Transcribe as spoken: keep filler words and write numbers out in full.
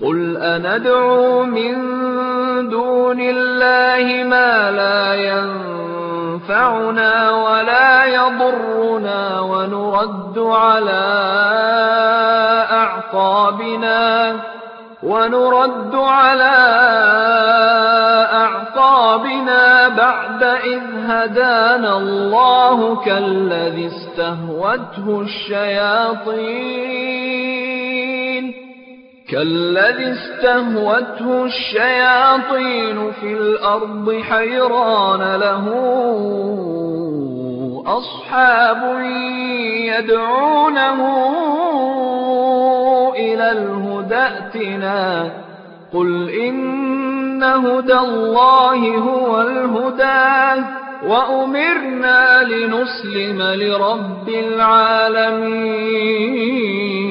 قُلْ أَنَدْعُو مِن دُونِ اللَّهِ مَا لَا يَنفَعُنَا وَلَا يَضُرُّنَا وَنُرَدُّ عَلَىٰ أَعْقَابِنَا وَنُرَدُّ عَلَىٰ أَعْقَابِنَا بَعْدَ إِذْ هَدَانَا اللَّهُ كَالَّذِي اسْتَهْوَتْهُ الشَّيَاطِينُ كالذي استهوته الشياطين في الأرض حيران له أصحاب يدعونه إلى الهدى ائتنا قل إن هدى الله هو الهدى وأمرنا لنسلم لرب العالمين